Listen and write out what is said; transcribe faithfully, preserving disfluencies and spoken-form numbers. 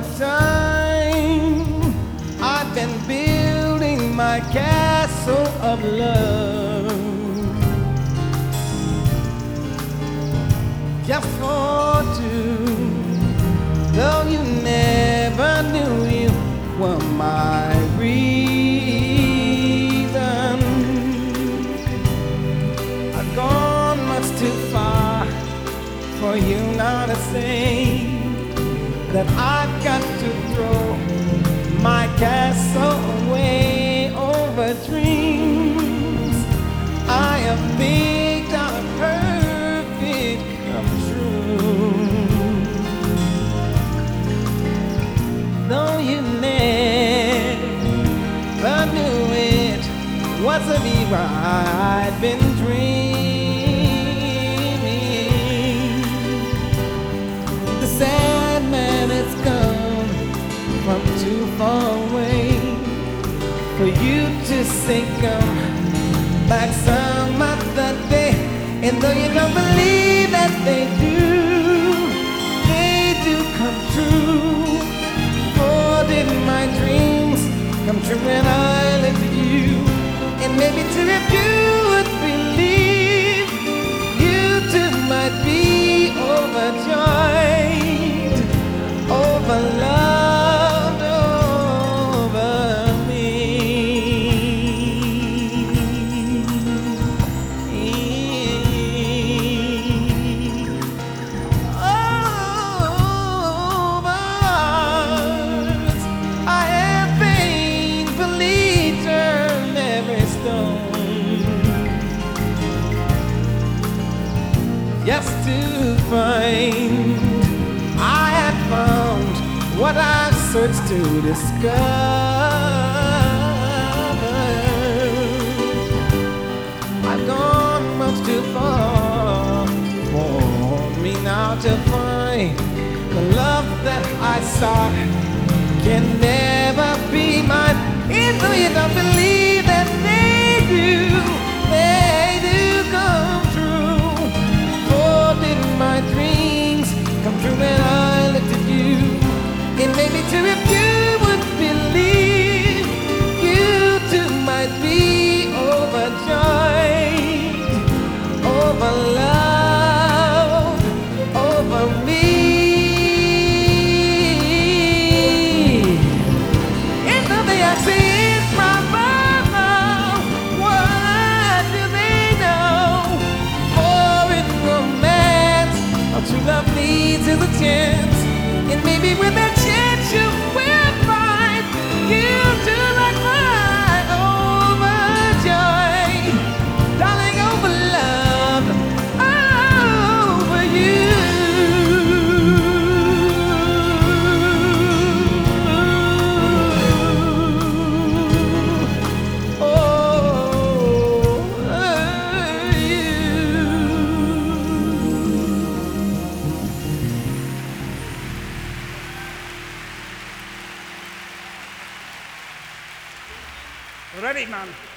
of time, I've been building my castle of love, just for two. Though you never knew you were my reason, I've gone much too far for you now to say that I've got to throw my castle away over dreams I have picked out a perfect come true. Though you never knew it was a me I'd been dreaming, the sad man has come from too far away for you to say come back some other day. And though you don't believe that they do, they do come true. For did my dreams come true when I looked at you? And maybe too if you would believe, you too might be overjoyed, overloved over me. Oh, but I have painfully turned every stone just to find I had found what I've searched to discover. I've gone much too far for me now to find the love that I sought can never be mine. And though you don't believe that they do, they do come true. For did my dreams come true when I looked at you? And maybe too if you would believe, you too might be overjoyed, overloved over me. And though they ask me it's my mama, what do they know? For in romance, all true love needs is a chance. And maybe with that chance you will find you too like my overjoyed, darling, overloved over you. Oh, you. Ready, man.